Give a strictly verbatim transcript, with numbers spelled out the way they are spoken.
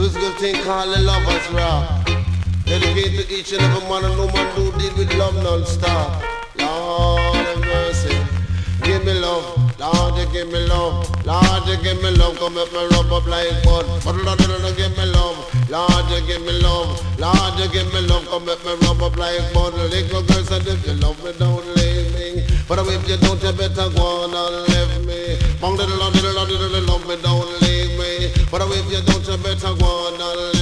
This good thing called the Lovers Rock. Dedicated to each and every man and woman who deal with love non-stop. Lord have mercy. Give me love, Lord, you give me love, Lord, you give me love, come make me rub up like bud. But Lord, you give me love, Lord, you give me love, Lord, you give me love, come make me rub up like bud. Little girl said if you love me, don't leave me. But if you don't, you better go on and leave me. Bang little Lord, little Lord, little love me, don't leave me. But if you don't, you better go on and leave me.